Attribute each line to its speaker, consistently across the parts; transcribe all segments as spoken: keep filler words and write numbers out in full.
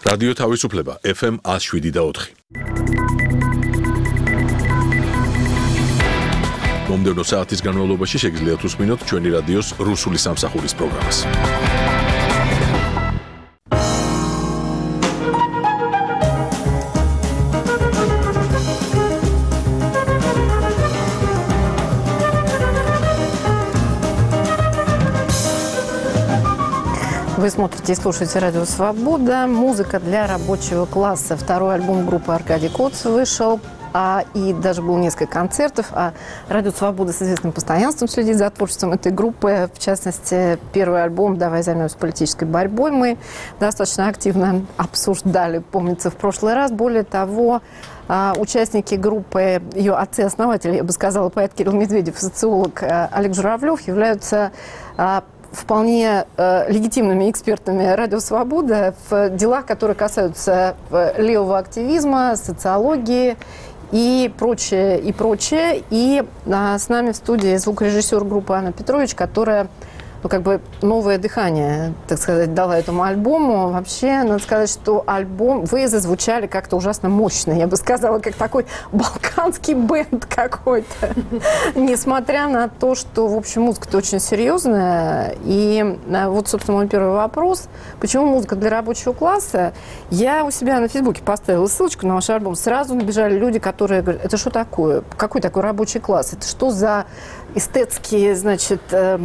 Speaker 1: რადიო თავისუფლება ეფ ემ one oh seven და four. მომდევნო საათის განმავლობაში შეგიძლიათ უსმინოთ ჩვენი რადიოს რუსული სამსახურის პროგრამას.
Speaker 2: Вы смотрите и слушаете «Радио Свобода». Музыка для рабочего класса. Второй альбом группы «Аркадий Коц» вышел. А, и даже было несколько концертов. А «Радио Свобода» с известным постоянством следит за творчеством этой группы. В частности, первый альбом «Давай займемся политической борьбой» мы достаточно активно обсуждали, помнится, в прошлый раз. Более того, а, участники группы, ее отцы-основатели, я бы сказала, поэт Кирилл Медведев и социолог а, Олег Журавлев являются а, вполне э, легитимными экспертами «Радио Свобода» в делах, которые касаются левого активизма, социологии и прочее, и прочее. И а, с нами в студии звукорежиссер группы Анна Петрович, которая, ну, как бы новое дыхание, так сказать, дала этому альбому. Вообще, надо сказать, что альбом, вы зазвучали как-то ужасно мощно, я бы сказала, как такой балканский бенд какой-то. Несмотря на то, что, в общем, музыка-то очень серьезная. И вот, собственно, мой первый вопрос. Почему музыка для рабочего класса? Я у себя на Фейсбуке поставила ссылочку на ваш альбом. Сразу набежали люди, которые говорят, это что такое? Какой такой рабочий класс? Это что за эстетские, значит,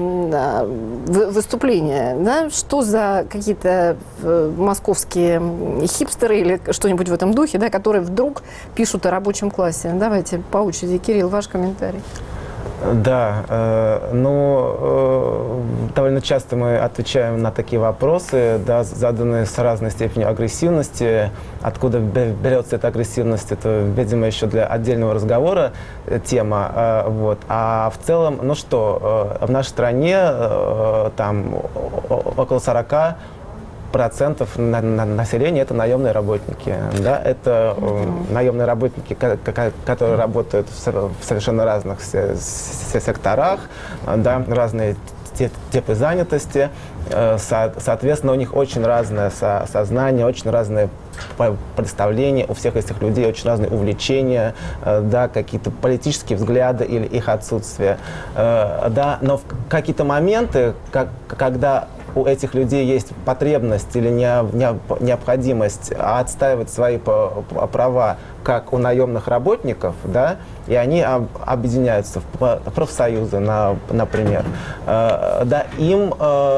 Speaker 2: выступления, да? Что за какие-то московские хипстеры или что-нибудь в этом духе, да, которые вдруг пишут о рабочем классе? Давайте по очереди. Кирилл, ваш комментарий.
Speaker 3: Да, э, ну, э, довольно часто мы отвечаем на такие вопросы, да, заданные с разной степенью агрессивности. Откуда берется эта агрессивность, это, видимо, еще для отдельного разговора тема. Э, вот. А в целом, ну что, э, в нашей стране э, там около сорока процентов на, на, населения это наемные работники. Да? Это mm-hmm. наемные работники, которые работают в совершенно разных секторах, да? Разные типы занятости. Соответственно, у них очень разное сознание, очень разное представления, у всех этих людей очень разные увлечения, да, какие-то политические взгляды или их отсутствие. Да? Но в какие-то моменты, как, когда у этих людей есть потребность или необходимость отстаивать свои права, как у наемных работников, да, и они объединяются в профсоюзы, например, да, им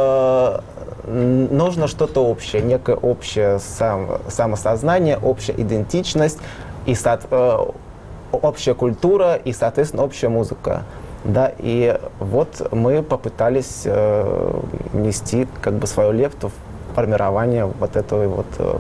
Speaker 3: нужно что-то общее, некое общее самосознание, общая идентичность, и общая культура и, соответственно, общая музыка. Да, и вот мы попытались э, внести как бы свою лепту в формирование вот этой вот э,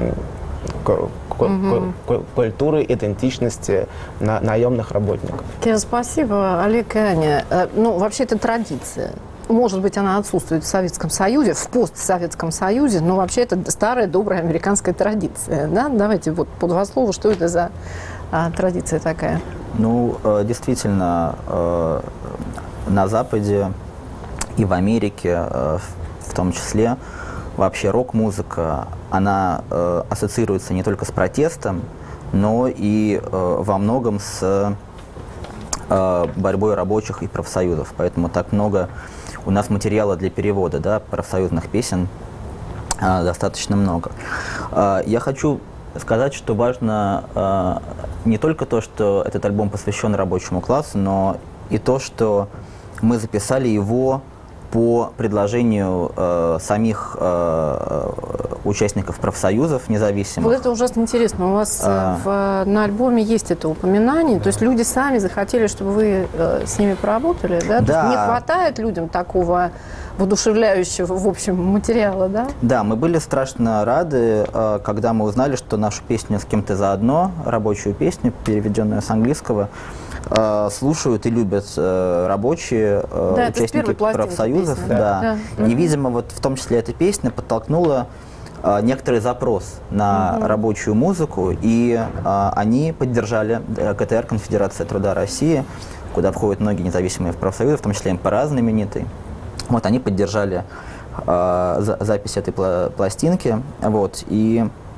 Speaker 3: mm-hmm. культуры, идентичности на, наемных работников.
Speaker 2: Кирилл, спасибо. Олег и Аня. Ну, вообще это традиция. Может быть, она отсутствует в Советском Союзе, в постсоветском Союзе, но вообще это старая, добрая американская традиция. Да? Давайте вот по два слова, что это за а, традиция такая?
Speaker 4: Ну, действительно, на Западе и в Америке в том числе вообще рок-музыка, она ассоциируется не только с протестом, но и во многом с борьбой рабочих и профсоюзов. Поэтому так много у нас материала для перевода, да, профсоюзных песен достаточно много. Я хочу сказать, что важно э, не только то, что этот альбом посвящен рабочему классу, но и то, что мы записали его по предложению э, самих э, участников профсоюзов независимых.
Speaker 2: Вот это ужасно интересно. У вас а... в, на альбоме есть это упоминание. То есть люди сами захотели, чтобы вы э, с ними поработали, да?
Speaker 4: Да.
Speaker 2: То есть не хватает людям такого воодушевляющего, в общем, материала, да?
Speaker 4: Да, мы были страшно рады, э, когда мы узнали, что нашу песню «С кем-то заодно», рабочую песню, переведенную с английского, э, слушают и любят э, рабочие, э, да, участники профсоюзов.
Speaker 2: Песня,
Speaker 4: да.
Speaker 2: Да.
Speaker 4: Да. И, видимо, вот в том числе эта песня подтолкнула э, некоторый запрос на угу. рабочую музыку, и э, они поддержали ка тэ эр, Конфедерация труда России, куда входят многие независимые профсоюзы, в том числе эм пэ эр А знаменитый. Вот, они поддержали э, за, запись этой пла- пластинки, вот, и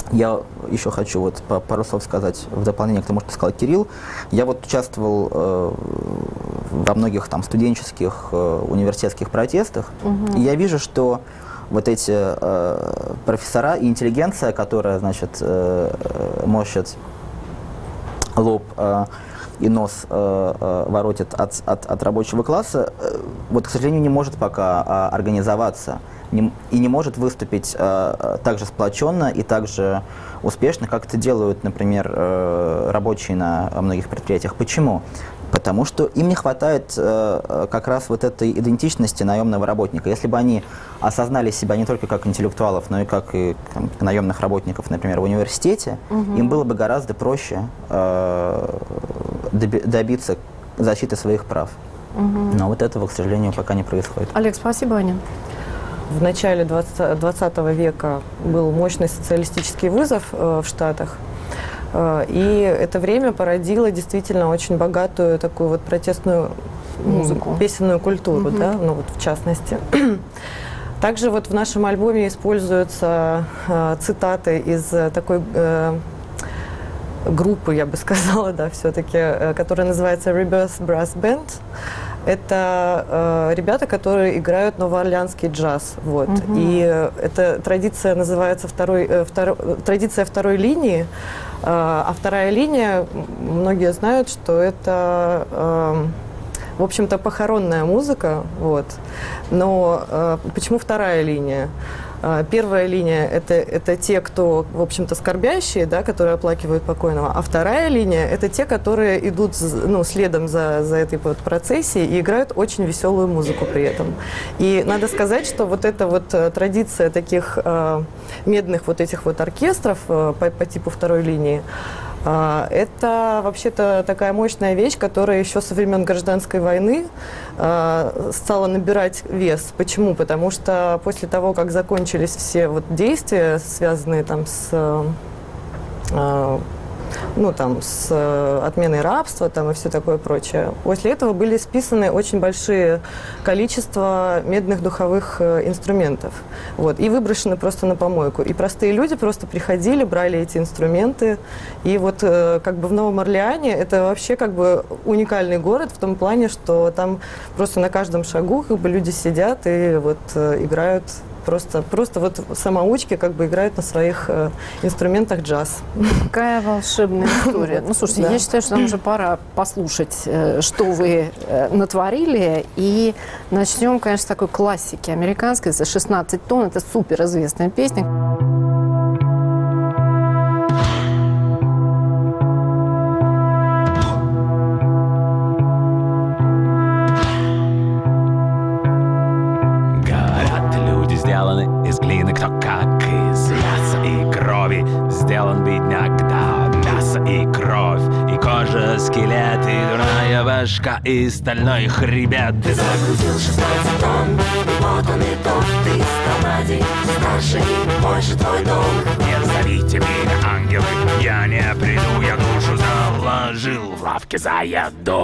Speaker 4: Я еще хочу вот пару слов сказать в дополнение к тому, что сказал Кирилл. Я вот участвовал э, во многих там студенческих, э, университетских протестах, угу. и я вижу, что вот эти э, профессора и интеллигенция, которая, значит, э, морщит лоб э, и нос э, э, воротит от, от, от рабочего класса, э, вот, к сожалению, не может пока э, организоваться. Не, и не может выступить э, так же сплоченно и так же успешно, как это делают, например, э, рабочие на многих предприятиях. Почему? Потому что им не хватает э, как раз вот этой идентичности наемного работника. Если бы они осознали себя не только как интеллектуалов, но и как и там, наемных работников, например, в университете, угу. им было бы гораздо проще э, добиться защиты своих прав. Угу. Но вот этого, к сожалению, пока не происходит.
Speaker 2: Олег, спасибо, Аня.
Speaker 5: В начале двадцатого века был мощный социалистический вызов э, в Штатах, э, и это время породило действительно очень богатую такую вот протестную музыку, песенную культуру, mm-hmm. да, ну вот в частности. Также вот в нашем альбоме используются э, цитаты из такой э, группы, я бы сказала, да, все-таки, э, которая называется Rebirth Brass Band. Это э, ребята, которые играют новоорлеанский джаз, вот. Uh-huh. И эта традиция называется второй, э, втор, традиция второй линии, э, а вторая линия, многие знают, что это, э, в общем-то, похоронная музыка, вот. Но э, почему вторая линия? Первая линия это, – это те, кто, в общем-то, скорбящие, да, которые оплакивают покойного, а вторая линия – это те, которые идут ну, следом за, за этой вот процессией и играют очень веселую музыку при этом. И надо сказать, что вот эта вот традиция таких э, медных вот этих вот оркестров э, по, по типу второй линии, это вообще-то такая мощная вещь, которая еще со времен гражданской войны э, стала набирать вес. Почему? Потому что после того, как закончились все вот действия, связанные там с, э, ну, там, с отменой рабства там, и все такое прочее, после этого были списаны очень большие количество медных духовых э, инструментов. Вот, и выброшены просто на помойку. И простые люди просто приходили, брали эти инструменты. И вот э, как бы в Новом Орлеане это вообще как бы уникальный город в том плане, что там просто на каждом шагу как бы люди сидят и вот э, играют. Просто, просто вот самоучки как бы играют на своих э, инструментах джаз.
Speaker 2: Какая волшебная история. Ну, слушайте, да. Я считаю, что нам уже пора послушать, э, что вы э, натворили. И начнем, конечно, с такой классики американской, за шестнадцать тонн. Это суперизвестная песня.
Speaker 6: Из глины, кто как из мяса и крови сделан бедняк, да, мясо и кровь, и кожа, скелет, и дурная башка, и стальной хребет.
Speaker 7: Ты загрузил шестнадцать тонн, и вот он итог, ты стал один, старше и больше твой долг.
Speaker 6: Не зовите меня ангелы, я не приду, я душу заложил в лавке за еду.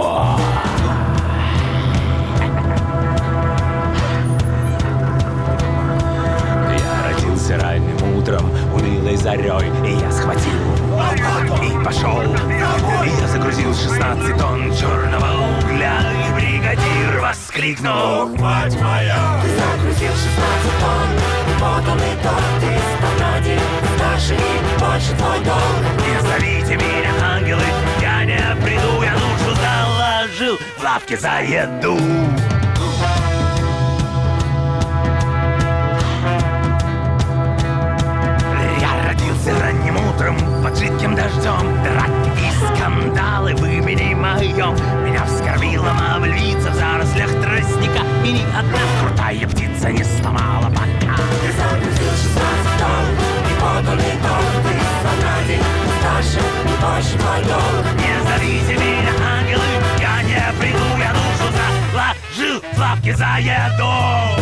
Speaker 6: Ранним утром, унылой зарей, и я схватил и пошел. И я загрузил шестнадцать тонн черного угля, и бригадир воскликнул: «Ох, мать моя!»
Speaker 7: Ты загрузил шестнадцать тонн, и вот он итог, ты стал один, старше и больше твой долг.
Speaker 6: Не зовите меня ангелы, я не приду, я душу заложил в лавке за еду. Ранним утром, под жидким дождем, драки и скандалы в имени моем. Меня вскормила мавлица в зарослях тростника, и ни одна крутая птица не сломала пока.
Speaker 7: Ты загрузил шестнадцать тонн, и вот он итог, ты стал один, старше и больше твой долг.
Speaker 6: Не зовите меня ангелы, я не приду, я душу заложил в лавке за еду.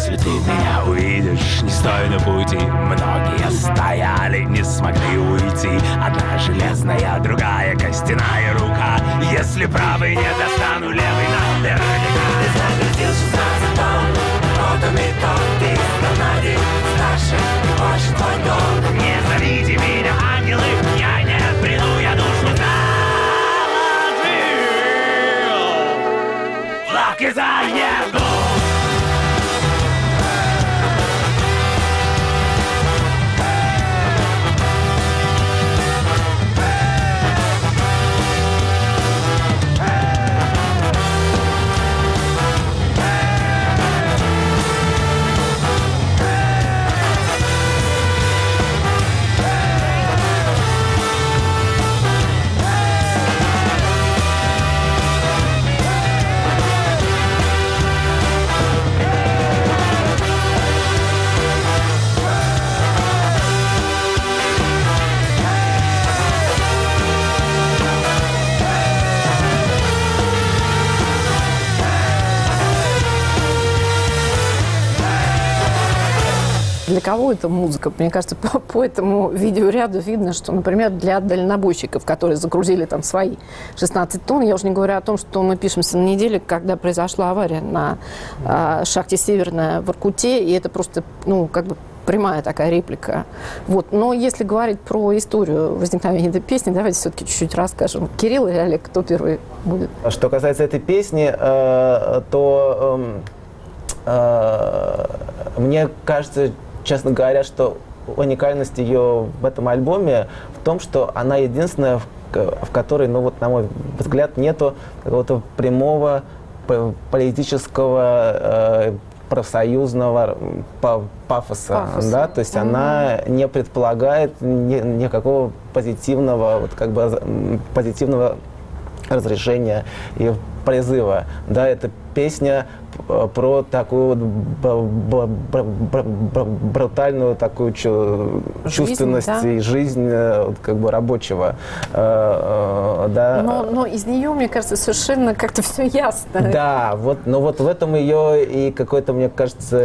Speaker 6: Если ты меня увидишь, не стой на пути. Многие стояли, не смогли уйти. Одна железная, другая костяная рука. Если правый не достану, левый наверняка.
Speaker 7: Ты загрузил шестнадцать тонн, вот он и тот, ты гранате старше и больше твой долг.
Speaker 6: Не зовите меня, ангелы, я не приду, я душу заложил. Флаг и заеду.
Speaker 2: Для кого это музыка? Мне кажется, по, по этому видеоряду видно, что, например, для дальнобойщиков, которые загрузили там свои шестнадцать тонн, я уже не говорю о том, что мы пишемся на неделе, когда произошла авария на э, шахте «Северная» в Воркуте, и это просто, ну, как бы прямая такая реплика. Вот. Но если говорить про историю возникновения этой песни, давайте все-таки чуть-чуть расскажем. Кирилл или Олег, кто первый будет?
Speaker 3: Что касается этой песни, э, то э, э, мне кажется, честно говоря, что уникальность ее в этом альбоме в том, что она единственная, в, в которой, ну вот, на мой взгляд, нету какого-то прямого политического, э, профсоюзного пафоса, Пафоса. Да, то есть mm-hmm. она не предполагает ни, никакого позитивного, вот как бы позитивного разрешения и призыва, да, это песня про такую вот брутальную такую чувственность жизнь, да? И жизнь как бы рабочего. Да.
Speaker 2: Но, но из нее, мне кажется, совершенно как-то все ясно.
Speaker 3: Да, вот, но вот в этом ее и какой-то, мне кажется,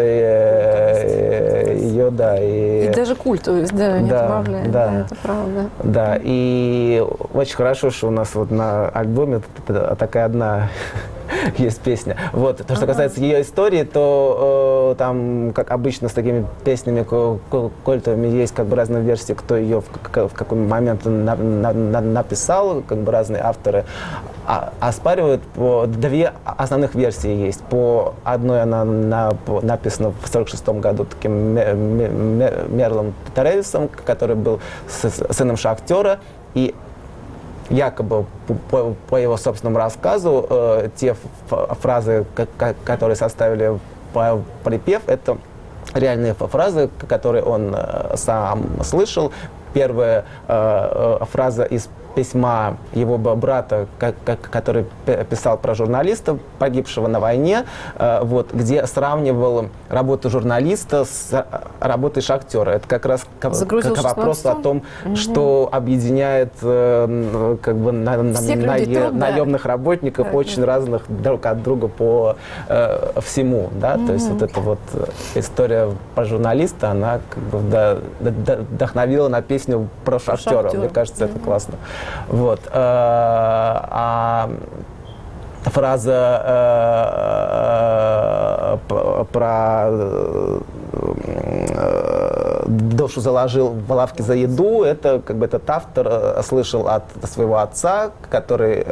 Speaker 3: ее, да. И,
Speaker 2: и даже культовость, да, не
Speaker 3: да,
Speaker 2: добавляет,
Speaker 3: да,
Speaker 2: да, это правда.
Speaker 3: Да, и очень хорошо, что у нас вот на альбоме такая одна есть песня. Вот. То, что ага. касается ее истории, то э, там, как обычно, с такими песнями культовыми есть как бы разные версии, кто ее в, в какой момент на, на, на, написал, как бы разные авторы. А, оспаривают по две основных версии есть. По одной она на, по, написана в сорок шестом году таким Мерлом Тревисом, который был с, сыном шахтера, и якобы по, по его собственному рассказу э, те фразы, которые составили припев, это реальные фразы, которые он э, сам слышал. Первая э, э, фраза из письма его брата, который писал про журналиста, погибшего на войне, вот, где сравнивал работу журналиста с работой шахтера. Это как раз к, к вопросу о том, угу. что объединяет как бы, на, на, на, наемных работников, да, очень да. разных друг от друга по э, всему. Да? Угу. То есть вот эта вот история про журналиста, она как бы, да, да, вдохновила на песню про шахтера. Шахтер. Мне кажется, угу. это классно. Вот. А фраза про душу заложил в лавке за еду, это как бы этот автор слышал от своего отца, который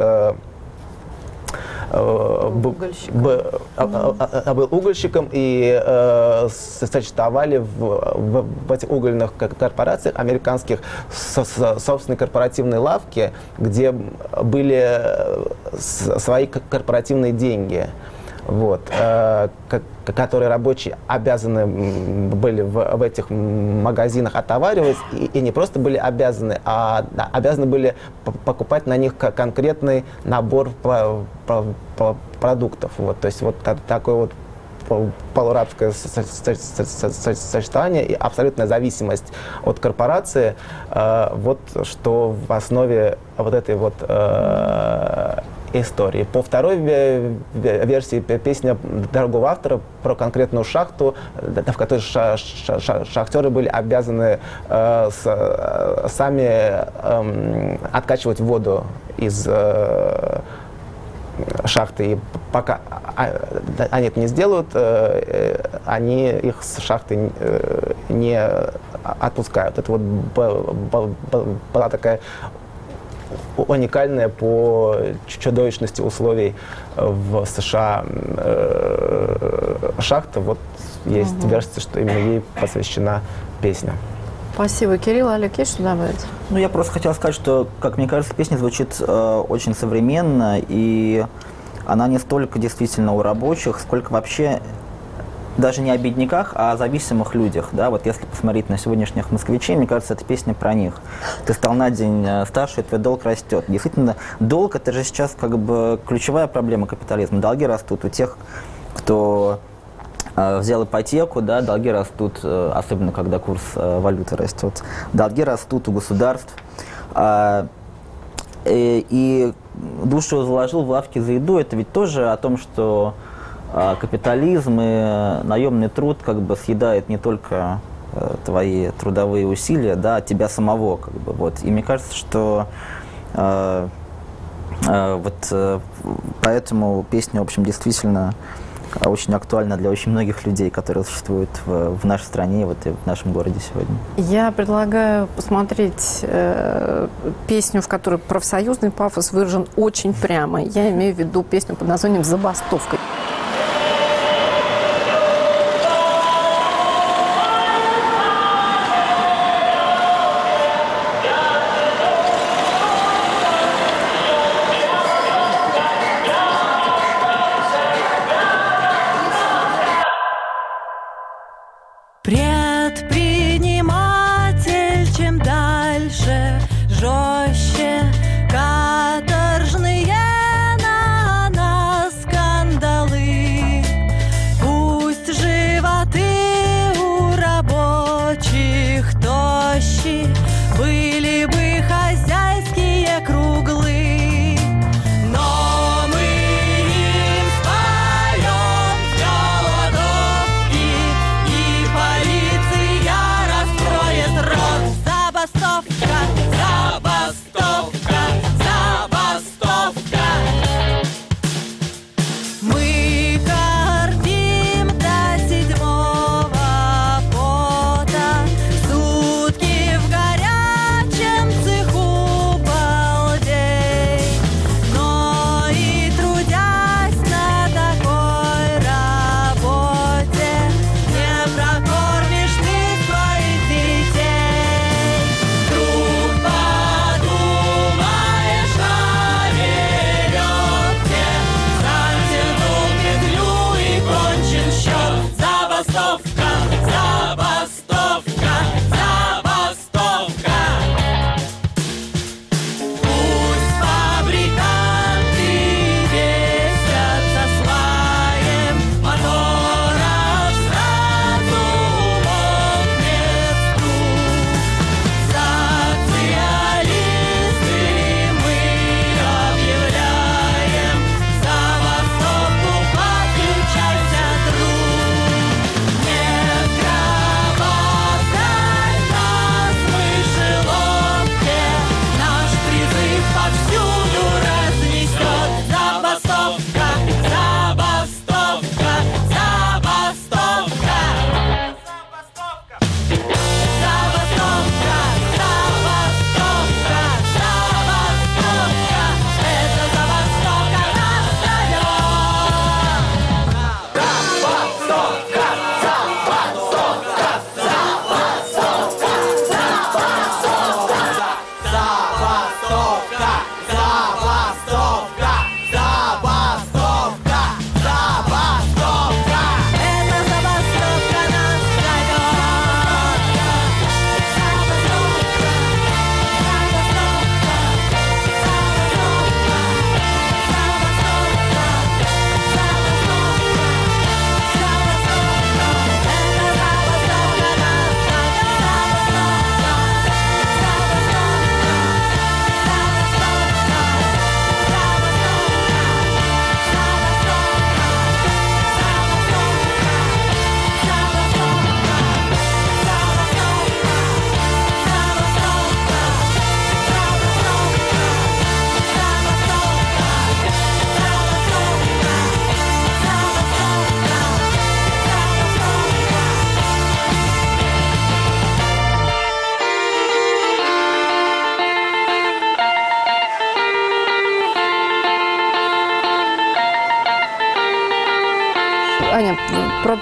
Speaker 3: был угольщиком, был, mm-hmm. был угольщиком и э, сочетовали в, в, в этих угольных корпорациях американских со, со, собственные корпоративные лавки, где были свои корпоративные деньги. Вот, э, которые рабочие обязаны были в, в этих магазинах отоваривать, и, и не просто были обязаны, а обязаны были покупать на них конкретный набор по, по, по продуктов. Вот, то есть вот такое вот полурабское сочетание и абсолютная зависимость от корпорации, э, вот что в основе вот этой вот э, истории. По второй версии песня другого автора про конкретную шахту, в которой ша ша ша шахтеры были обязаны э, с, сами э, откачивать воду из э, шахты. И пока они это не сделают, э, они их с шахты э, не отпускают. Это вот была такая уникальная по чудовищности условий в США э, шахта. Вот есть угу. версия, что именно ей посвящена песня.
Speaker 2: Спасибо, Кирилл. Олег, есть что добавить?
Speaker 4: Ну, я просто хотел сказать, что, как мне кажется, песня звучит э, очень современно, и она не столько действительно о рабочих, сколько вообще даже не о бедняках, а о зависимых людях. Да? Вот если посмотреть на сегодняшних москвичей, мне кажется, эта песня про них. Ты стал на день старше, и твой долг растет. Действительно, долг – это же сейчас как бы ключевая проблема капитализма. Долги растут у тех, кто э, взял ипотеку, да? Долги растут, э, особенно когда курс э, валюты растет. Долги растут у государств. Э, и, и душу заложил в лавке за еду – это ведь тоже о том, что капитализм и наемный труд как бы съедает не только э, твои трудовые усилия, да, а тебя самого, как бы, вот. И мне кажется, что э, э, вот э, поэтому песня, в общем, действительно очень актуальна для очень многих людей, которые существуют в, в нашей стране, вот, и в нашем городе сегодня.
Speaker 2: Я предлагаю посмотреть э, песню, в которой профсоюзный пафос выражен очень прямо. Я имею в виду песню под названием «Забастовка».
Speaker 8: Предприниматель, чем дальше, жестче, каторжные на нас скандалы. Пусть животы у рабочих тощи, были бы хозяйские круглы, но мы им споем с голодовки, и полиция раскроет рот. Забастовка, забастовка, забастовка. Мы кормим до седьмого пота, сутки в горячем цеху балдей. Но и трудясь на такой работе, не прокормишь ты своих детей. Вдруг подумаешь о веревке, затянул петлю и кончен счет. Забастовка, забастовка, забастовка. Пусть фабриканты весятся сваем, моторов сразу умолкнет стук. Социалисты мы объявляем забастовку, подключайся, друг. Не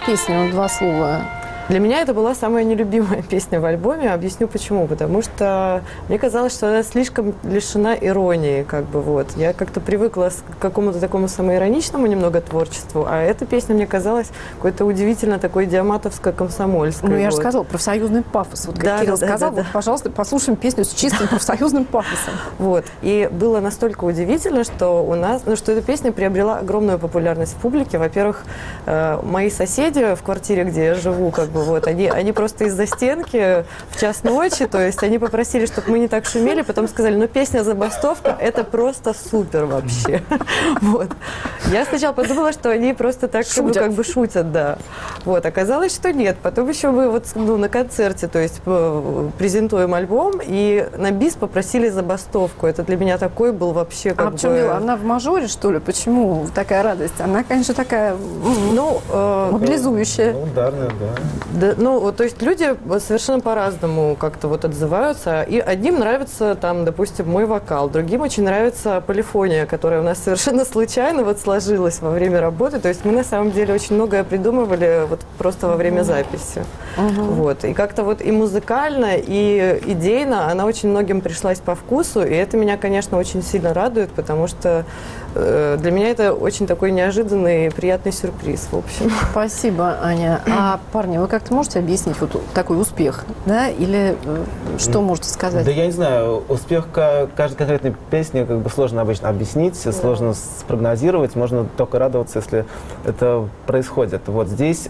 Speaker 2: песню, два слова.
Speaker 5: Для меня это была самая нелюбимая песня в альбоме. Объясню почему. Потому что мне казалось, что она слишком лишена иронии. Как бы, вот. Я как-то привыкла к какому-то такому самоироничному немного творчеству, а эта песня мне казалась какой-то удивительно такой диаматовско-комсомольской.
Speaker 2: Ну, я
Speaker 5: вот.
Speaker 2: же сказала, профсоюзный пафос. Вот как
Speaker 5: Да,
Speaker 2: Кирилл
Speaker 5: да, да,
Speaker 2: сказал,
Speaker 5: да,
Speaker 2: вот,
Speaker 5: да.
Speaker 2: пожалуйста, послушаем песню с чистым профсоюзным пафосом.
Speaker 5: Вот. И было настолько удивительно, что у нас, ну, что эта песня приобрела огромную популярность в публике. Во-первых, э, мои соседи в квартире, где я живу, как бы, вот, они, они просто из-за стенки в час ночи, то есть они попросили, чтобы мы не так шумели, потом сказали, ну, песня «Забастовка» — это просто супер вообще. Вот. Я сначала подумала, что они просто так ну, как бы шутят, да. Вот. Оказалось, что нет. Потом еще мы вот ну, на концерте, то есть презентуем альбом, и на бис попросили «Забастовку». Это для меня такой был вообще как
Speaker 2: а
Speaker 5: бы...
Speaker 2: в чем дело? Она в мажоре, что ли? Почему такая радость? Она, конечно, такая ну, э, мобилизующая.
Speaker 3: Ну, ударная, да.
Speaker 5: Да, ну, вот, то есть люди совершенно по-разному как-то вот отзываются. И одним нравится, там, допустим, мой вокал, другим очень нравится полифония, которая у нас совершенно случайно вот сложилась во время работы. То есть мы на самом деле очень многое придумывали вот просто во время записи. Uh-huh. Вот. И как-то вот и музыкально, и идейно она очень многим пришлась по вкусу. И это меня, конечно, очень сильно радует, потому что э, для меня это очень такой неожиданный приятный сюрприз, в общем.
Speaker 2: Спасибо, Аня. А, парни, вы как-то можете объяснить вот такой успех, да? Или э, что можете сказать?
Speaker 3: Да я не знаю, успех каждой конкретной песни как бы сложно обычно объяснить, да. Сложно спрогнозировать, можно только радоваться, если это происходит. Вот здесь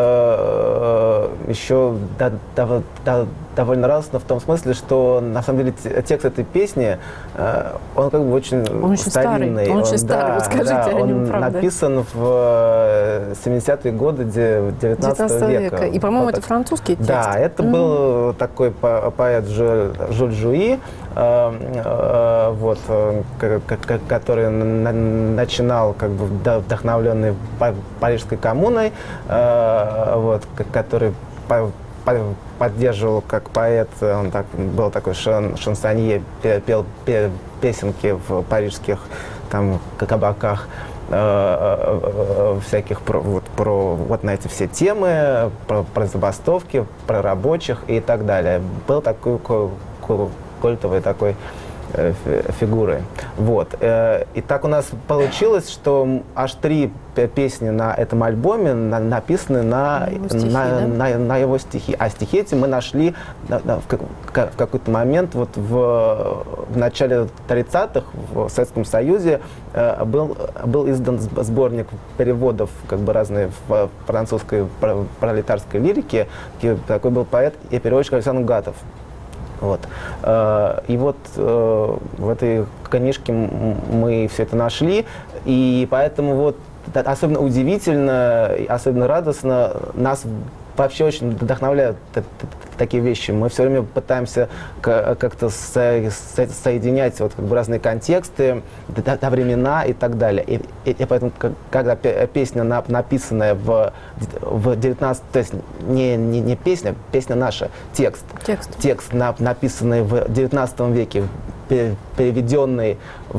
Speaker 3: э, еще да, да, да, довольно радостно в том смысле, что на самом деле текст этой песни, э, он как бы очень,
Speaker 2: он очень
Speaker 3: старинный.
Speaker 2: Старый. Он очень
Speaker 3: он,
Speaker 2: старый,
Speaker 3: да,
Speaker 2: вот скажите
Speaker 3: да,
Speaker 2: о нем,
Speaker 3: он
Speaker 2: правда.
Speaker 3: написан в семидесятые годы девятнадцатого века.
Speaker 2: И, по-моему,
Speaker 3: вот
Speaker 2: это французский текст.
Speaker 3: Да, это mm-hmm. был такой по- поэт Жюль, Жюль Жуи, э, э, вот, э, к- который на- начинал как бы вдохновленный Парижской коммуной, э, вот, который по- по- поддерживал как поэт, он так, был такой шан, шансонье, пел, пел песенки в парижских там кабаках, э, э, всяких про вот, про вот на эти все темы, про, про забастовки, про рабочих и так далее. Был такой культовый такой фигуры. Вот. И так у нас получилось, что аж три песни на этом альбоме на, написаны на,
Speaker 2: его стихи,
Speaker 3: на,
Speaker 2: да?
Speaker 3: на, на его стихи. А стихи эти мы нашли да, да, в, как, в какой-то момент вот в, в начале тридцатых в Советском Союзе э, был, был издан сборник переводов как бы разные в французской пролетарской лирике. Такой был поэт и переводчик Александр Гатов. Вот. И вот в этой книжке мы все это нашли, и поэтому вот особенно удивительно, особенно радостно нас вообще очень вдохновляют такие вещи. Мы все время пытаемся как-то со- со- соединять вот как бы разные контексты, до, до времена и так далее. И, и, и поэтому, когда песня на, написанная в, в девятнадцатом, то есть не, не, не песня, песня наша, текст,
Speaker 2: Текст,
Speaker 3: текст на, написанный в девятнадцатом веке, переведенный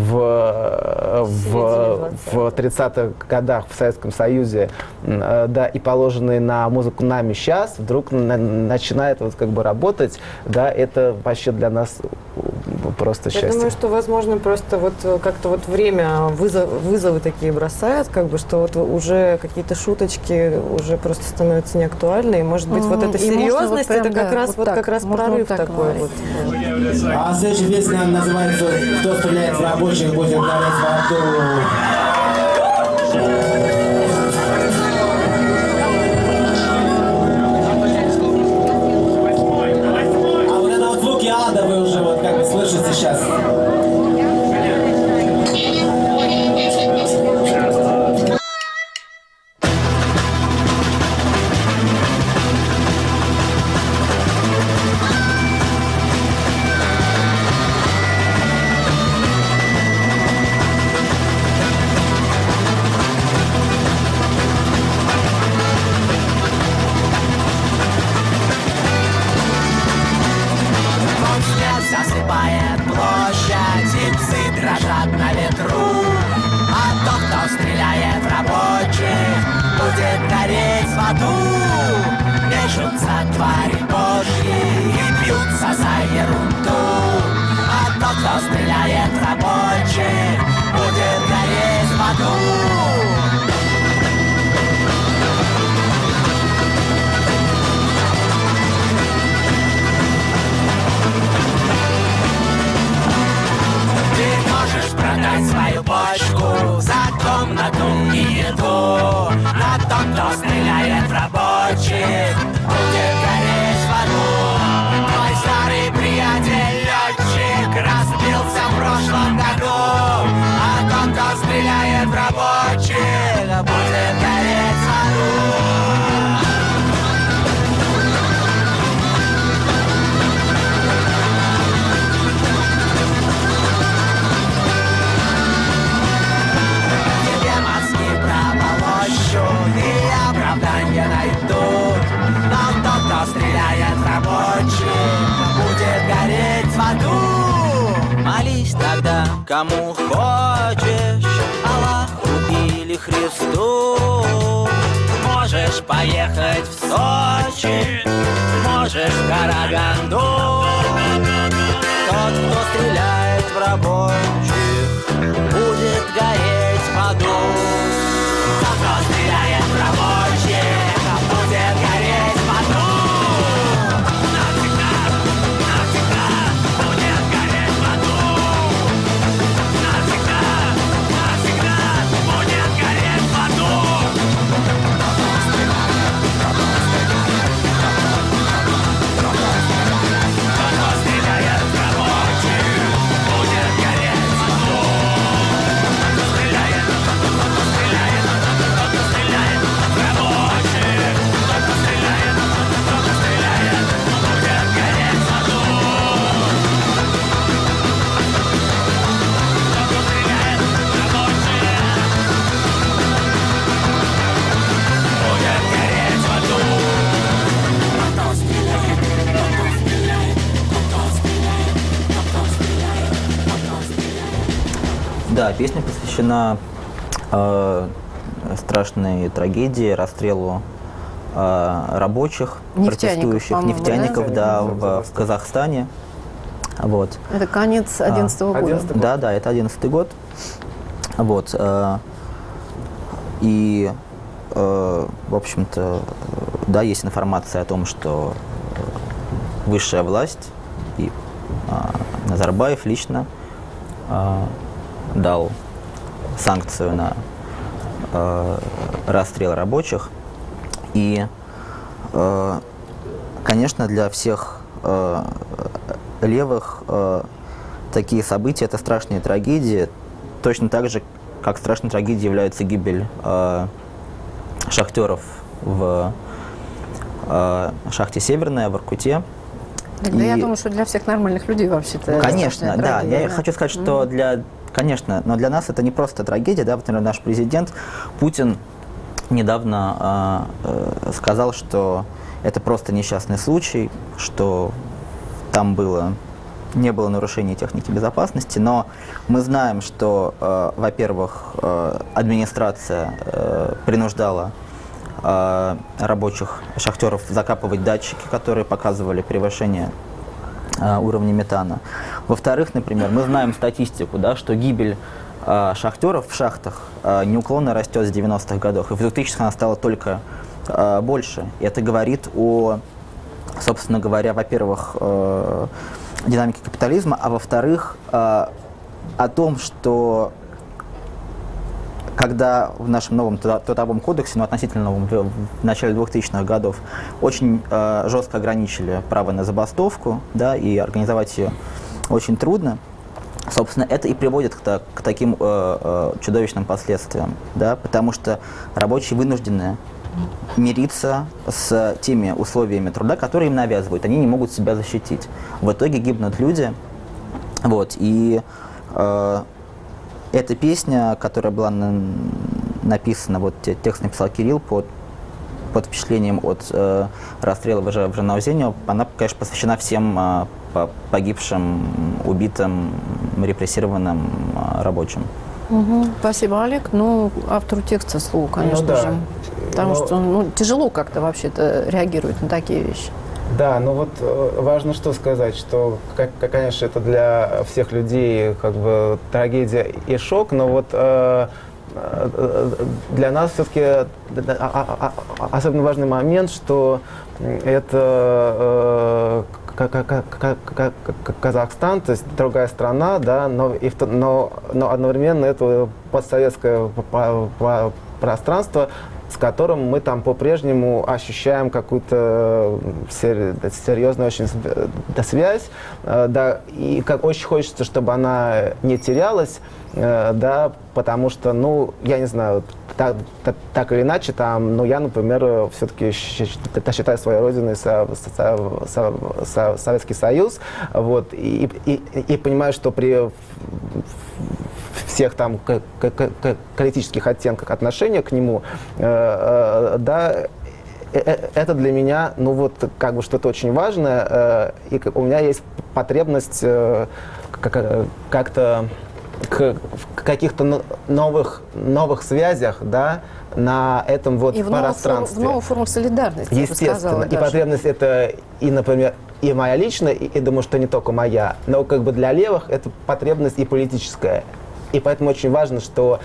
Speaker 3: в, в, в тридцатых годах в Советском Союзе, да, и положенный на музыку нами сейчас, вдруг на, начинает вот как бы работать, да, это вообще для нас просто счастье.
Speaker 5: Я думаю, что, возможно, просто вот как-то вот время вызов, вызовы такие бросает, как бы, что вот уже какие-то шуточки уже просто становятся неактуальны, и, может быть, вот эта
Speaker 2: И можно
Speaker 5: серьезность,
Speaker 2: вот прям,
Speaker 5: это как
Speaker 2: да,
Speaker 5: раз
Speaker 2: вот
Speaker 5: вот
Speaker 2: так,
Speaker 5: как раз
Speaker 2: можно
Speaker 5: прорыв
Speaker 2: вот так
Speaker 5: такой
Speaker 2: говорить.
Speaker 5: вот.
Speaker 9: А следующая песня называется «Кто стреляет в рабочих, будет гореть в аду». А вот это вот звуки ада вы уже вот как бы слышите сейчас.
Speaker 6: твари божьи и бьются за ерунду. А тот, кто стреляет в рабочих, будет гореть в аду. Ты можешь продать свою бочку за комнату и еду, но тот, кто стреляет в рабочих, будет гореть в аду. Мой старый приятель летчик разбился в прошлом году, а тот, кто стреляет в рабочих, будет гореть в аду. И оправдания найдут, но тот, кто стреляет в рабочих, будет гореть в аду.
Speaker 8: Молись тогда, кому хочешь, Аллаху или Христу. Можешь поехать в Сочи, можешь в Караганду. Тот, кто стреляет в рабочих, будет гореть в аду.
Speaker 6: Тот, кто стреляет в рабочих, будет гореть в аду. Навсегда, навсегда будет гореть в аду. Навсегда, навсегда будет гореть в аду. Тот, кто стреляет в рабочих, будет гореть в аду. Тот, кто стреляет, тот, кто стреляет, тот, кто стреляет в рабочих, тот, кто стреляет, тот, кто стреляет, будет гореть в аду. Тот, кто стреляет в рабочих, будет гореть в аду. Кто стреляет, кто стреляет, кто стреляет, кто стреляет, кто стреляет.
Speaker 4: Да, песня посвящена э, страшной трагедии, расстрелу э, рабочих,
Speaker 2: Нефтяников,
Speaker 4: протестующих
Speaker 2: по-моему,
Speaker 4: нефтяников,
Speaker 3: да?
Speaker 4: да, в, в Казахстане. Вот.
Speaker 2: Это конец одиннадцатого года.
Speaker 3: одиннадцатый
Speaker 4: Да, да, это одиннадцатый год. Вот. э, И, э, в общем-то, э, да, есть информация о том, что э, высшая власть и э, Назарбаев лично э, дал санкцию на э, расстрел рабочих. И, э, конечно, для всех э, левых э, такие события – это страшные трагедии, точно так же, как страшной трагедией является гибель э, шахтеров в э, шахте «Северная» в Иркуте.
Speaker 2: Да,
Speaker 4: И-
Speaker 2: я думаю, что для всех нормальных людей вообще-то. это
Speaker 4: Конечно,
Speaker 2: страшная
Speaker 4: да.
Speaker 2: трагедия,
Speaker 4: Я хочу сказать, что для, конечно, но для нас это не просто трагедия, да. Вот, например, наш президент Путин недавно э, э, сказал, что это просто несчастный случай, что там было не было нарушения техники безопасности, но мы знаем, что, э, во-первых, э, администрация э, принуждала э, рабочих шахтеров закапывать датчики, которые показывали превышение э, уровня метана. Во-вторых, например, мы знаем статистику, да, что гибель э, шахтеров в шахтах э, неуклонно растет с девяностых годов, и в двухтысячных она стала только э, больше. И это говорит о, собственно говоря, во-первых, э, динамике капитализма, а во-вторых, э, о том, что когда в нашем новом трудовом кодексе, ну, относительно новом, в, в начале двухтысячных годов, очень э, жестко ограничили право на забастовку, да, и организовать ее очень трудно, собственно, это и приводит к, та, к таким э, э, чудовищным последствиям, да, потому что рабочие вынуждены мириться с теми условиями труда, которые им навязывают. Они не могут себя защитить. В итоге гибнут люди. Вот. И э, эта песня, которая была на, написана, вот текст написал Кирилл под, под впечатлением от э, расстрела в, в Жанаузене, она, конечно, посвящена всем э, погибшим, убитым, репрессированным э, рабочим.
Speaker 2: Угу. Спасибо, Олег. Ну, автору текста слово, конечно
Speaker 3: ну, да.
Speaker 2: же. Потому
Speaker 3: Но...
Speaker 2: что ну, тяжело как-то вообще-то реагировать на такие вещи.
Speaker 3: Да, ну вот важно что сказать, что, как, конечно, это для всех людей как бы трагедия и шок, но вот э, для нас все-таки особенно важный момент, что это э, Казахстан, то есть другая страна, да, но, и, но, но одновременно это постсоветское пространство, с которым мы там по-прежнему ощущаем какую-то серьезную очень связь, да, и как очень хочется, чтобы она не терялась, да, потому что, ну, я не знаю, так, так, так или иначе, там, ну, я, например, все-таки считаю своей родиной со, со, со, со, Советский Союз, вот, и, и, и понимаю, что при всех там критических оттенках отношения к нему, э, э, да, э, это для меня, ну вот, как бы что-то очень важное, э, и у меня есть потребность э, как-то к каких-то новых, новых связях, да, на этом вот
Speaker 2: и в
Speaker 3: пространстве.
Speaker 2: В новую форму солидарности,
Speaker 3: естественно.
Speaker 2: Сказала,
Speaker 3: и потребность это, и, например, и моя личная, и, и думаю, что не только моя, но как бы для левых это потребность и политическая. И поэтому очень важно, что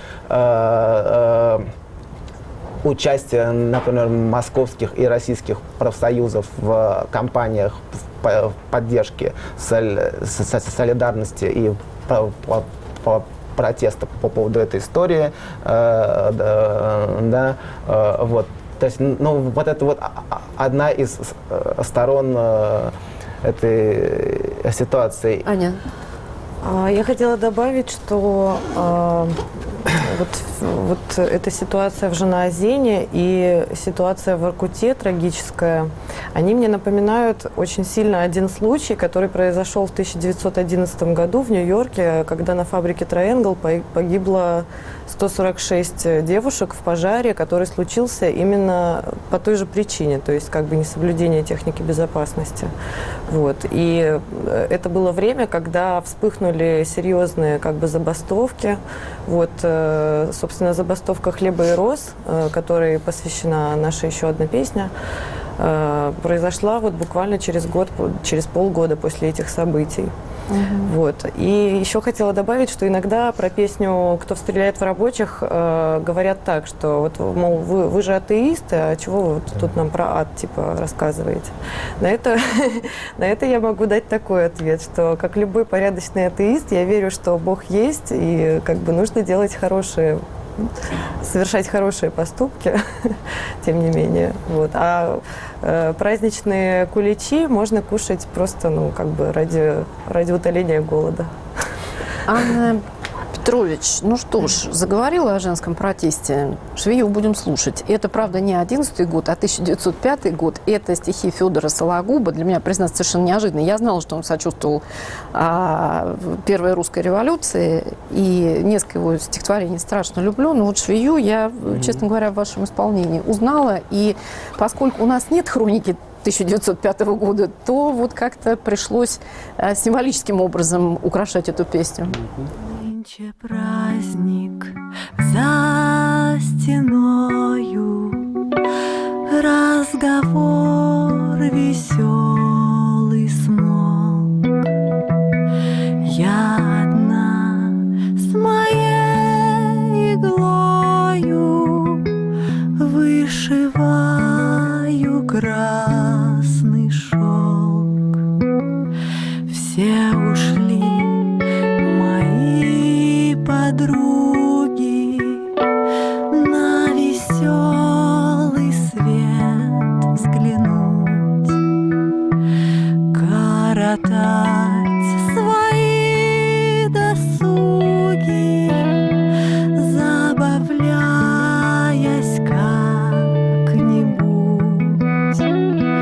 Speaker 3: э, э, участие, например, московских и российских профсоюзов в кампаниях в поддержке соль, солидарности и по, по, по протеста по поводу этой истории, э, да, да, э, вот. То есть, ну, вот это вот одна из сторон э, этой ситуации.
Speaker 2: Аня.
Speaker 5: Я хотела добавить, что э, вот, вот эта ситуация в Жанаозене и ситуация в Воркуте трагическая, они мне напоминают очень сильно один случай, который произошел в тысяча девятьсот одиннадцатом году в Нью-Йорке, когда на фабрике Triangle погибло сто сорок шесть девушек в пожаре, который случился именно по той же причине, то есть как бы несоблюдение техники безопасности. Вот. И это было время, когда вспыхнули серьезные как бы забастовки. Вот, собственно, забастовка «Хлеба и роз», которой посвящена наша еще одна песня, произошла вот буквально через год, через полгода после этих событий. Uh-huh. Вот. И еще хотела добавить, что иногда про песню «Кто стреляет в рабочих» э, говорят так, что вот, мол, вы, вы же атеисты, а чего вы вот тут нам про ад типа рассказываете? На это, на это я могу дать такой ответ, что как любой порядочный атеист, я верю, что Бог есть, и как бы нужно делать хорошие, совершать хорошие поступки, тем не менее. Вот. А э, праздничные куличи можно кушать просто, ну, как бы ради, ради утоления голода.
Speaker 2: Анна Петрович, ну что ж, заговорила о женском протесте. Швею будем слушать. И это, правда, не одиннадцатый год, а тысяча девятьсот пятый год. Это стихи Федора Сологуба. Для меня, признаться, совершенно неожиданно. Я знала, что он сочувствовал а, Первой русской революции. И несколько его стихотворений страшно люблю. Но вот швею я, mm-hmm. честно говоря, в вашем исполнении узнала. И поскольку у нас нет хроники тысяча девятьсот пятого года, то вот как-то пришлось а, символическим образом украшать эту песню. Mm-hmm.
Speaker 10: Нынче праздник за стеною, разговор веселый смолк. Я одна с моей иглою вышиваю красный шелк. Все ушли подруги на веселый свет взглянуть, коротать свои досуги, забавляясь как-нибудь.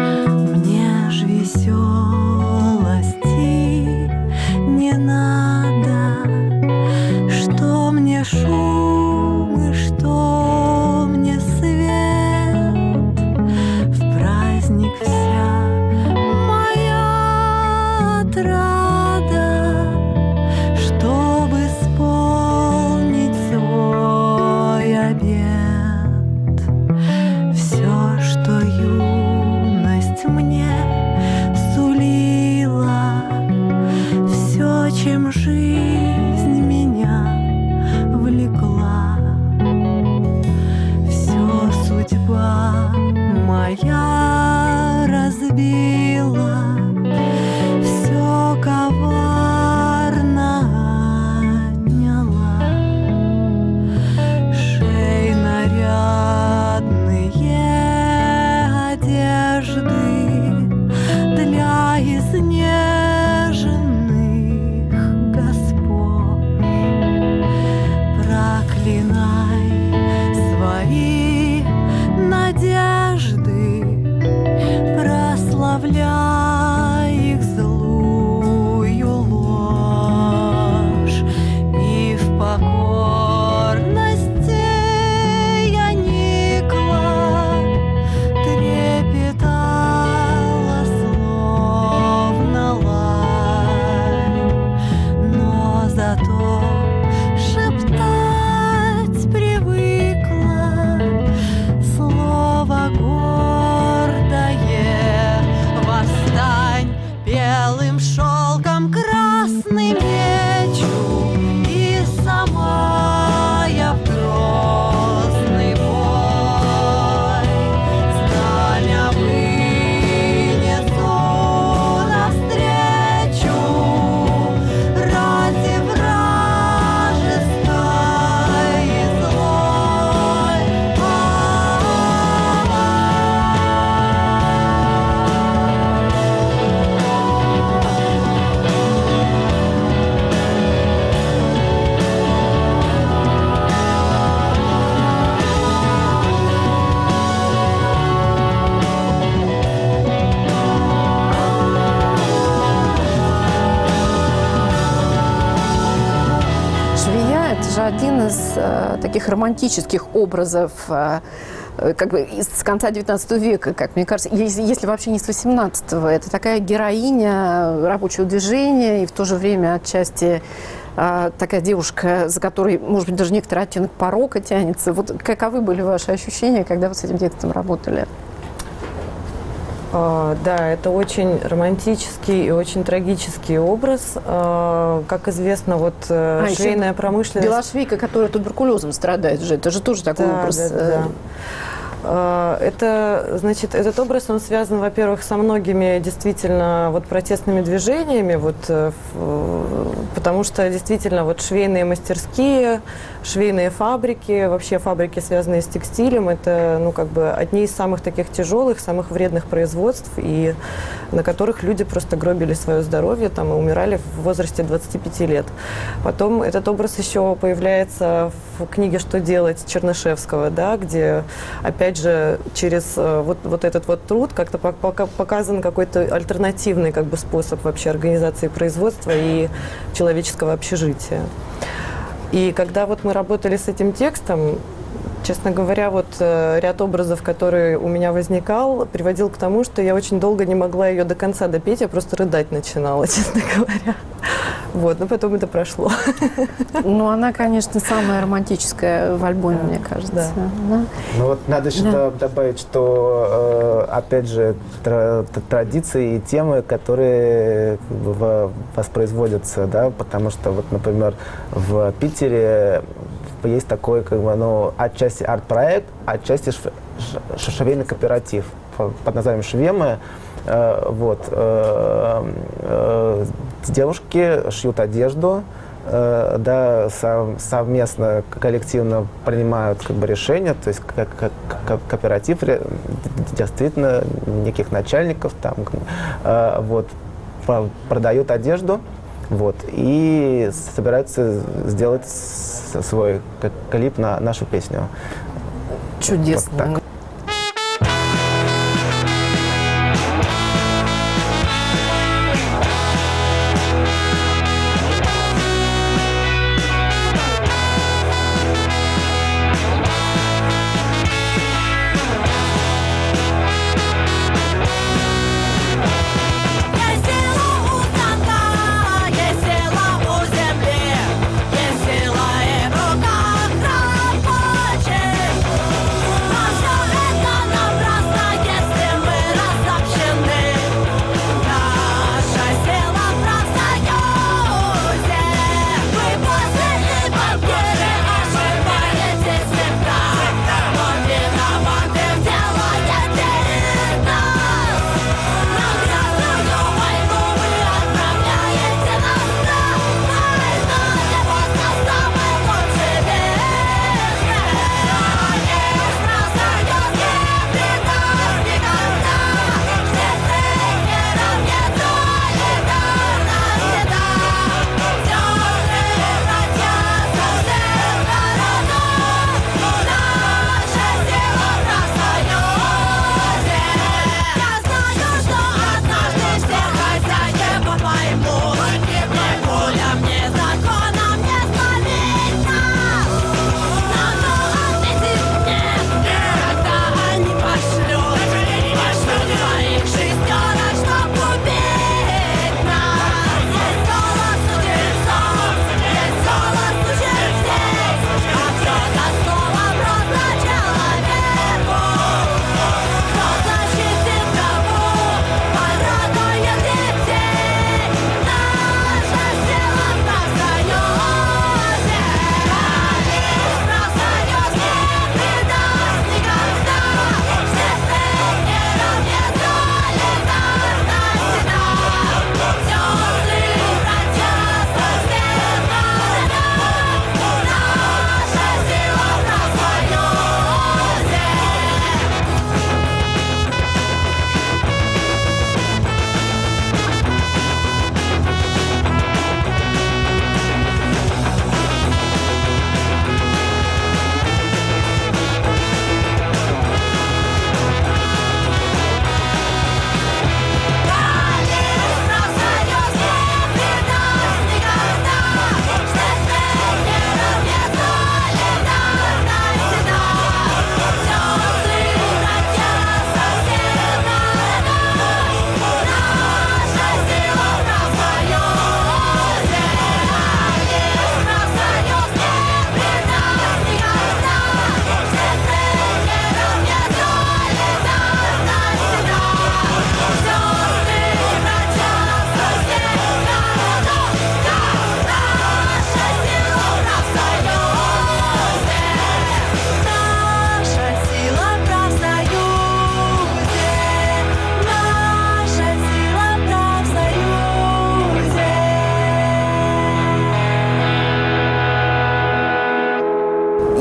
Speaker 10: разбила, все коварно отняла. Шей нарядные одежды для изнеженных господ. Проклинай свои надежды, прославляй их злую ложь, и в покорности я никла, трепетала словно лань, но зато шептать привыкла слово гордое. Восстань, белым шелком красный мечу, и сама я в грозный бой знамя вынесу навстречу ради вражеской и злой.
Speaker 2: Швея – это же один из э, таких романтических образов, э, э, как бы из- с конца девятнадцатого века, как мне кажется, если, если вообще не с восемнадцатого. Это такая героиня рабочего движения и в то же время отчасти э, такая девушка, за которой, может быть, даже некоторый оттенок порока тянется. Вот каковы были ваши ощущения, когда вы с этим текстом работали?
Speaker 5: А, Да, это очень романтический и очень трагический образ. А, Как известно, вот э,
Speaker 2: А, еще
Speaker 5: швейная промышленность...
Speaker 2: Белошвейка, которая туберкулезом страдает же, это же тоже такой
Speaker 5: Да,
Speaker 2: образ.
Speaker 5: да, да,
Speaker 2: э,
Speaker 5: да. А, Это, значит, этот образ, он связан, во-первых, со многими действительно вот протестными движениями, вот, э, в- потому что действительно вот швейные мастерские, швейные фабрики, вообще фабрики, связанные с текстилем, это, ну, как бы одни из самых таких тяжелых, самых вредных производств, и на которых люди просто гробили свое здоровье там, и умирали в возрасте двадцати пяти лет. Потом этот образ еще появляется в книге «Что делать» Чернышевского, да, где, опять же, через э, вот, вот этот вот труд как-то пок- пока- показан какой-то альтернативный как бы, способ вообще организации производства и человеческого общежития. И когда вот мы работали с этим текстом, честно говоря, вот э, ряд образов, который у меня возникал, приводил к тому, что я очень долго не могла ее до конца допеть, я просто рыдать начинала, честно говоря. Вот, но потом это прошло.
Speaker 2: Ну, она, конечно, самая романтическая в альбоме, мне кажется.
Speaker 5: Да.
Speaker 2: Да.
Speaker 3: Ну вот надо еще
Speaker 2: Да.
Speaker 3: добавить, что э, опять же тра- т- традиции и темы, которые как бы, во- воспроизводятся, да, потому что вот, например, в Питере есть такой, как бы, ну, отчасти арт-проект, отчасти шв- ш- швейный кооператив по- под названием «Швемы». Э, вот, э, э, девушки шьют одежду, э, да, сов- совместно, коллективно принимают как бы решения, то есть как, как, как кооператив, ре- действительно, никаких начальников там, э, вот, про- продают одежду, вот, и собираются сделать с- свой к- клип на нашу песню.
Speaker 2: Чудесно.
Speaker 3: Вот так.
Speaker 10: Я села у станка, я села у земли, я села и в руках рабочих. Но все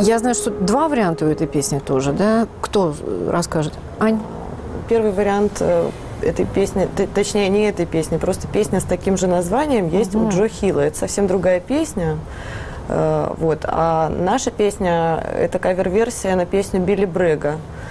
Speaker 2: Я знаю, что два варианта у этой песни тоже, да? Кто расскажет? Ань?
Speaker 5: Первый вариант э, этой песни, т- точнее, не этой песни, просто песня с таким же названием есть
Speaker 2: Мгм.
Speaker 5: у Джо Хилла. Это совсем другая песня. Э, вот. А наша песня – это кавер-версия на песню Билли Брэга,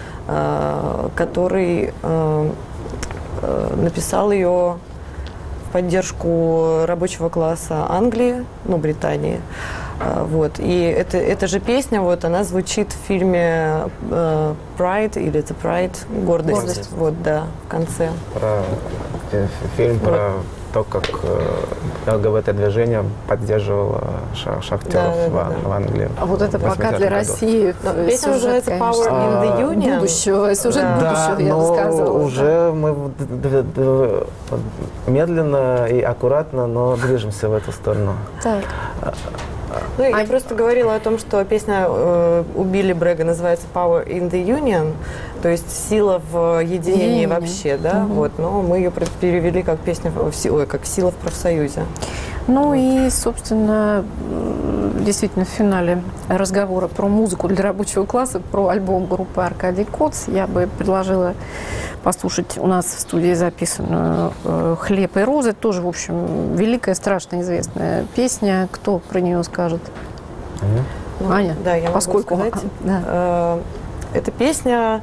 Speaker 5: э, который э, э, написал ее в поддержку рабочего класса Англии, ну, Британии. Э, вот. И это, эта же песня, вот, она звучит в фильме э, «Pride» или «The Pride», «Гордость».
Speaker 2: «Гордость».
Speaker 5: Вот, да, в конце.
Speaker 3: Про э, фильм про то, как э, ЛГБТ-движение поддерживало ша- шахтеров
Speaker 5: Да, да,
Speaker 3: в,
Speaker 5: да, да.
Speaker 3: в Англии.
Speaker 2: А вот это
Speaker 3: в
Speaker 2: пока
Speaker 3: восьмидесятых
Speaker 2: для
Speaker 3: годах.
Speaker 2: России
Speaker 5: Но
Speaker 2: э,
Speaker 5: песня
Speaker 2: сюжет,
Speaker 5: называется
Speaker 2: конечно,
Speaker 5: «Power in the Union».
Speaker 2: будущего, сюжет
Speaker 5: Да.
Speaker 2: будущего, я бы
Speaker 3: но
Speaker 2: сказала.
Speaker 3: уже мы в- д- д- д- медленно и аккуратно, но движемся в эту сторону.
Speaker 2: Так.
Speaker 5: Ну, я
Speaker 2: Ань.
Speaker 5: просто говорила о том, что песня э, у Билли Брэга называется «Power in the Union», то есть «Сила в единении»
Speaker 2: Единение.
Speaker 5: вообще, да,
Speaker 2: Мгм.
Speaker 5: вот, но мы ее пре- перевели как песня, в си- ой, как «Сила в профсоюзе».
Speaker 2: Ну и, собственно, м, действительно, в финале разговора про музыку для рабочего класса, про альбом группы «Аркадий Коц» я бы предложила послушать у нас в студии записанную э, «Хлеб и розы». Тоже, в общем, великая, страшно известная песня. Кто про нее скажет?
Speaker 5: Ну,
Speaker 2: Аня,
Speaker 5: да, я могу
Speaker 2: поскольку...
Speaker 5: сказать.
Speaker 2: Да.
Speaker 5: Э, Эта песня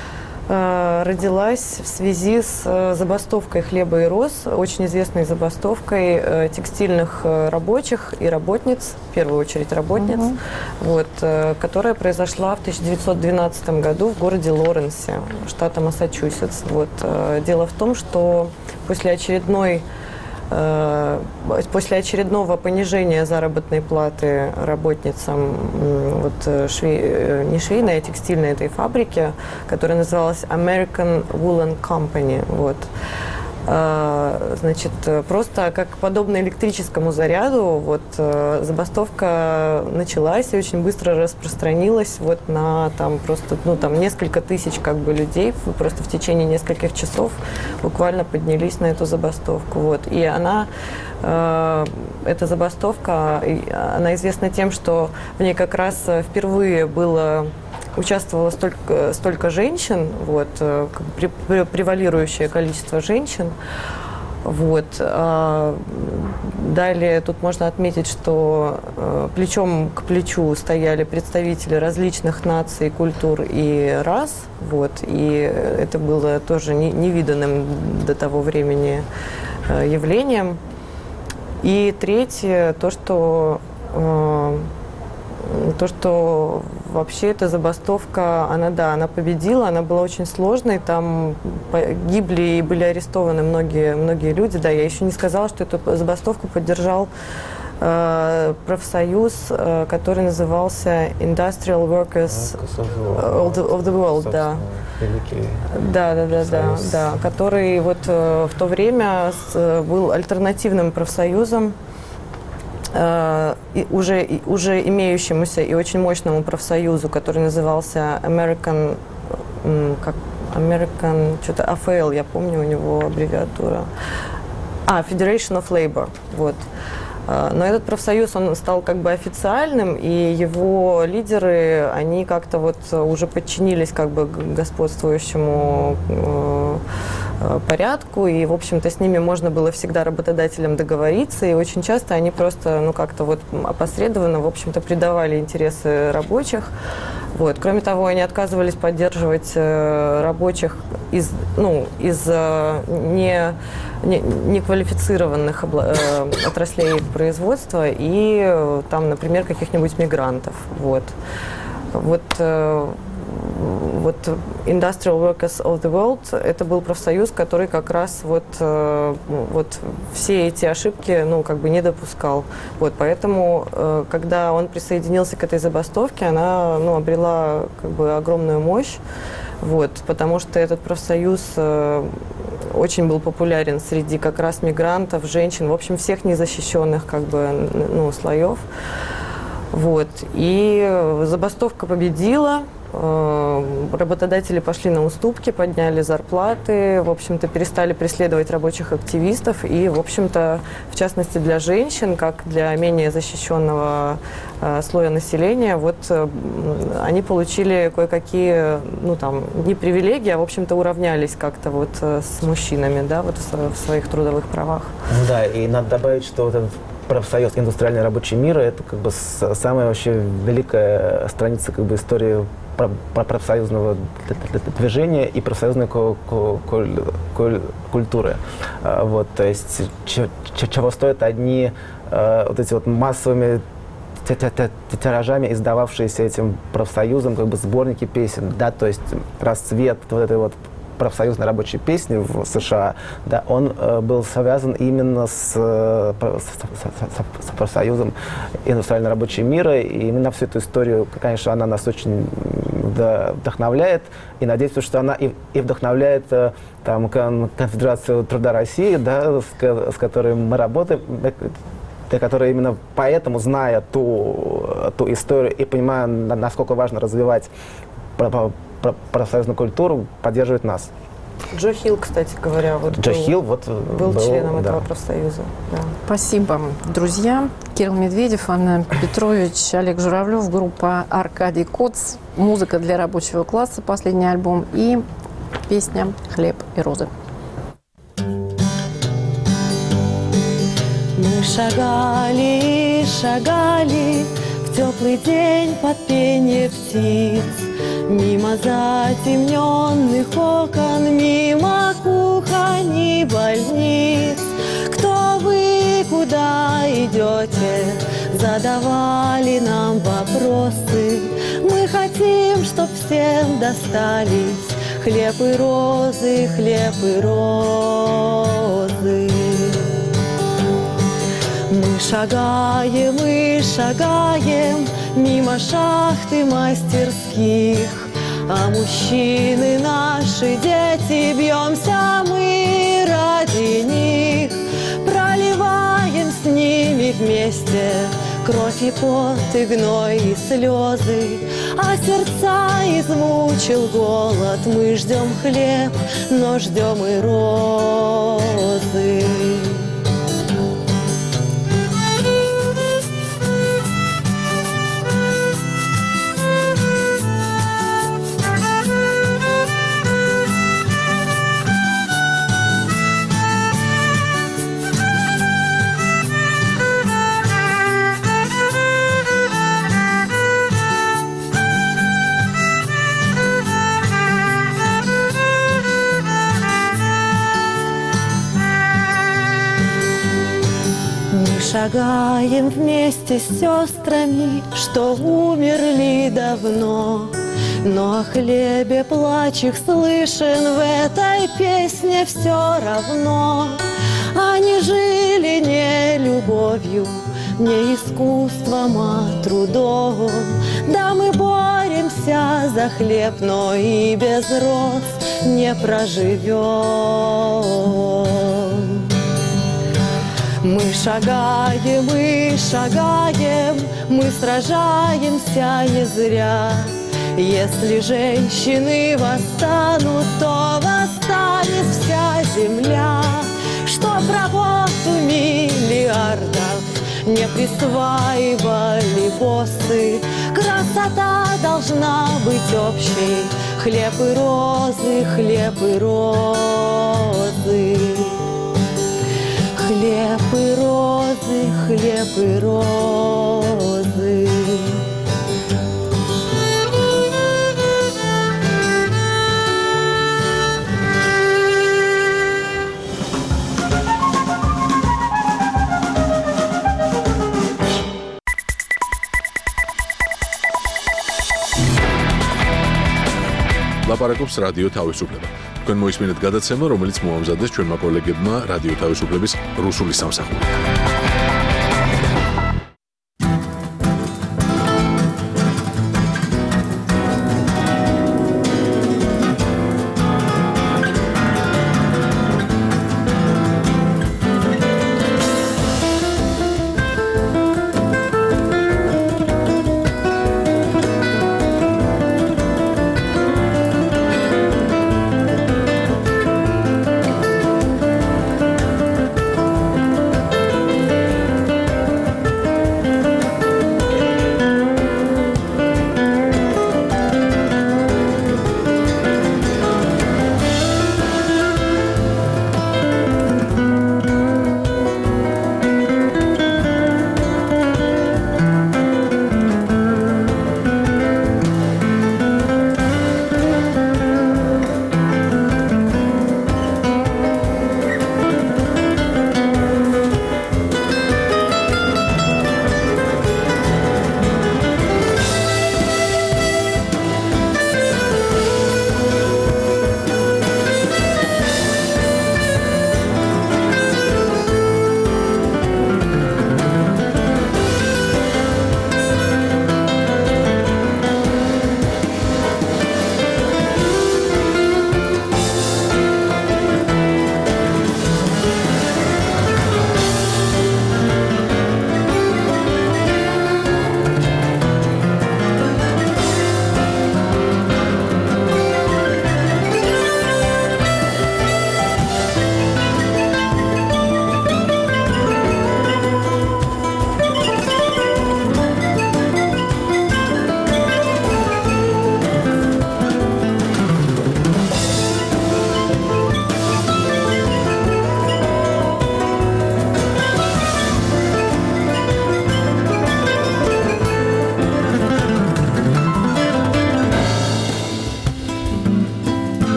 Speaker 5: э, родилась в связи с э, забастовкой «Хлеба и роз», очень известной забастовкой э, текстильных э, рабочих и работниц, в первую очередь работниц,
Speaker 2: Мгм.
Speaker 5: вот, э, которая произошла в тысяча девятьсот двенадцатом году в городе Лоренсе, штата Массачусетс. Вот, э, дело в том, что после очередной Э, После очередного понижения заработной платы работницам м, вот, э, шве- э, не швейной, а текстильной этой фабрики, которая называлась American Woolen Company, вот, э, значит, э, просто как подобно электрическому заряду, вот, э, забастовка началась и очень быстро распространилась вот на там просто, ну, там несколько тысяч как бы людей просто в течение нескольких часов буквально поднялись на эту забастовку. Вот. И она, э, эта забастовка, и она известна тем, что в ней как раз впервые было участвовало столько, столько женщин, вот, э, как бы пре- пре- превалирующее количество женщин. Вот. А далее тут можно отметить, что э, плечом к плечу стояли представители различных наций, культур и рас. Вот. И это было тоже не- невиданным до того времени э, явлением. И третье, то, что э, то, что вообще эта забастовка, она, да, она победила, она была очень сложной, там погибли и были арестованы многие, многие люди. Да, я еще не сказала, что эту забастовку поддержал э, профсоюз, э, который назывался Industrial Workers of the, of the World, да.
Speaker 3: Великий.
Speaker 5: Да, да, да, да,
Speaker 3: Союз.
Speaker 5: да, который вот э, в то время с- был альтернативным профсоюзом, э, и уже, и уже имеющемуся и очень мощному профсоюзу, который назывался American, м, как American, что-то эй эф эл, я помню, у него аббревиатура. А, Federation of Labor, вот. Э, Но этот профсоюз, он стал как бы официальным, и его лидеры, они как-то вот уже подчинились как бы г- господствующему э, э, порядку, и, в общем-то, с ними можно было всегда работодателям договориться, и очень часто они просто, ну, как-то вот опосредованно, в общем-то, предавали интересы рабочих. Вот. Кроме того, они отказывались поддерживать э, рабочих из, ну, из э, не, не, неквалифицированных обла- э, отраслей производства и э, там, например, каких-нибудь мигрантов. Вот. Вот, э, вот Industrial Workers of the World — это был профсоюз, который как раз вот, э, вот все эти ошибки, ну, как бы не допускал. Вот, поэтому, э, когда он присоединился к этой забастовке, она, ну, обрела как бы огромную мощь, вот, потому что этот профсоюз э, очень был популярен среди как раз мигрантов, женщин, в общем, всех незащищенных как бы, ну, слоев. Вот. И забастовка победила, Работодатели пошли на уступки, подняли зарплаты, в общем-то, перестали преследовать рабочих активистов. И, в общем-то, в частности, для женщин, как для менее защищенного слоя населения, вот они получили кое-какие, ну, там, не привилегии, а, в общем-то, уравнялись как-то вот с мужчинами, да, вот в своих трудовых правах.
Speaker 3: Да, и надо добавить, что вот этот профсоюз «Индустриальный рабочий мир» — это как бы самая вообще великая страница как бы истории профсоюзного движения и профсоюзной культуры. Вот, то есть чего стоят одни вот эти вот массовыми тиражами издававшиеся этим профсоюзом как бы сборники песен, да, то есть расцвет вот этой вот профсоюзной рабочей песни в США, да, он э, был связан именно с, э, с, с профсоюзом «Индустриальный рабочий мир», и именно всю эту историю, конечно, она нас очень да, вдохновляет, и надеюсь, что она и, и вдохновляет э, там, Конфедерацию труда России, да, с, с которой мы работаем, которая именно поэтому, зная ту, ту историю и понимая, насколько важно развивать профсоюзную культуру, поддерживает нас.
Speaker 5: Джо Хилл, кстати говоря, вот
Speaker 3: Джо
Speaker 5: был,
Speaker 3: Хилл вот
Speaker 5: был, был членом да. этого профсоюза. Да.
Speaker 2: Спасибо, друзья. Кирилл Медведев, Анна Петрович, Олег Журавлев, группа «Аркадий Коц», музыка для рабочего класса, последний альбом, и песня «Хлеб и розы».
Speaker 10: Мы шагали, шагали в теплый день под пение птиц, мимо затемненных окон, мимо кухонь и больниц. Кто вы, куда идете? Задавали нам вопросы. Мы хотим, чтоб всем достались хлеб и розы, хлеб и розы. Мы шагаем и шагаем мимо шахты мастерских, а мужчины наши дети, бьемся мы ради них. Проливаем с ними вместе кровь и пот, и гной, и слезы, а сердца измучил голод. Мы ждем хлеб, но ждем и розы. Шагаем вместе с сестрами, что умерли давно, но о хлебе плач их слышен в этой песне все равно. Они жили не любовью, не искусством, а трудом. Да, мы боремся за хлеб, но и без роз не проживем. Мы шагаем и шагаем, мы сражаемся не зря. Если женщины восстанут, то восстанет вся земля. Чтоб работу миллиардов не присваивали боссы, красота должна быть общей. Хлеб и розы, хлеб и розы. Хлеб и розы, хлеб и розы.
Speaker 1: ლაპარაკობს რადიო თავისუფლება. თქვენ მოისმინეთ გადაცემა, რომელიც მოამზადეს ჩვენმა კოლეგებმა რადიო თავისუფლების რუსული სამსახურიდან.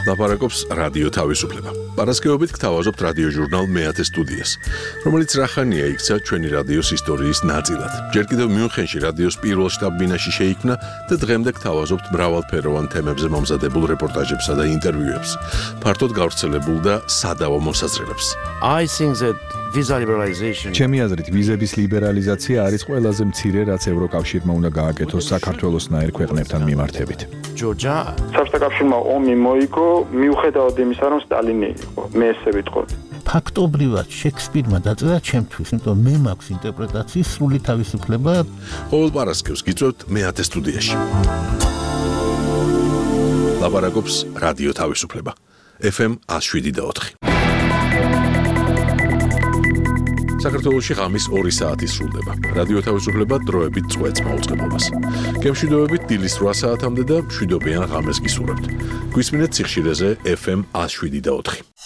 Speaker 1: ლაპარაკობს რადიო თავისუფლება. Პარასკევობით გთავაზობთ რადიო ჟურნალ მეათე სტუდიას, რომელიც რახანია იქცა ჩვენი რადიოს ისტორიის ნაწილად. ჯერ კიდევ მიუნხენში რადიოს პირველ შტაბ-ბინაში შეიქმნა და დღემდე გთავაზობთ მრავალფეროვან თემებზე მომზადებულ რეპორტაჟებსა და ინტერვიუებს, ფართოდ გავრცელებულ და სადავო მოსაზრებებს.
Speaker 11: I think that visa liberalization
Speaker 12: ჩემი აზრით ვიზების ლიბერალიზაცია არის ყველაზე მცირე, რაც ევროკავშირმა უნდა გააკეთოს საქართველოსნაირ ქვეყნებთან მიმართებით.
Speaker 11: Georgia
Speaker 13: საბჭოთა კავშირმა ომი მოიგო მიუხედავად იმისა, რომ სტალინი იყო. მე ესე ვიტყოდი.
Speaker 14: ფაქტობრივად შექსპირმა დაწერა ჩემთვის, იმიტომ მე მაქვს ინტერპრეტაციის სრული თავისუფლება.
Speaker 1: ყოველ პარასკევს გიწევთ მეათე სტუდიაში. ლაპარაკობს რადიო თავისუფლება. F M one oh seven და four. საქართველოში ღამის ორი საათი სრულდება. რადიო თავისუფლება დროებით წვეთს მაუწყებლობას. გემშვიდობებით დილის რვა საათამდე და მშვიდობიან ღამეს გისურვებთ. გვისმინეთ სიხშირეზე F M one oh seven და four.